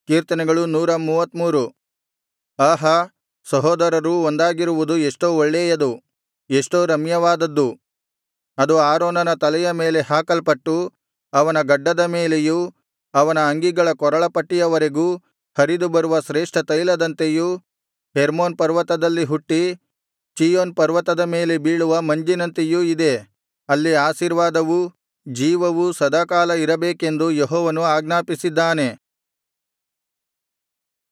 ಕೀರ್ತನೆಗಳು 133. ಆಹಾ, ಸಹೋದರರು ಒಂದಾಗಿರುವುದು ಎಷ್ಟೋ ಒಳ್ಳೆಯದು, ಎಷ್ಟೋ ರಮ್ಯವಾದದ್ದು. ಅದು ಆರೋನನ ತಲೆಯ ಮೇಲೆ ಹಾಕಲ್ಪಟ್ಟು ಅವನ ಗಡ್ಡದ ಮೇಲೆಯೂ ಅವನ ಅಂಗಿಗಳ ಕೊರಳಪಟ್ಟಿಯವರೆಗೂ ಹರಿದು ಬರುವ ಶ್ರೇಷ್ಠ ತೈಲದಂತೆಯೂ, ಹೆರ್ಮೋನ್ ಪರ್ವತದಲ್ಲಿ ಹುಟ್ಟಿ ಚೀಯೋನ್ ಪರ್ವತದ ಮೇಲೆ ಬೀಳುವ ಮಂಜಿನಂತೆಯೂ ಇದೆ. ಅಲ್ಲಿ ಆಶೀರ್ವಾದವೂ ಜೀವವೂ ಸದಾಕಾಲ ಇರಬೇಕೆಂದು ಯೆಹೋವನು ಆಜ್ಞಾಪಿಸಿದ್ದಾನೆ.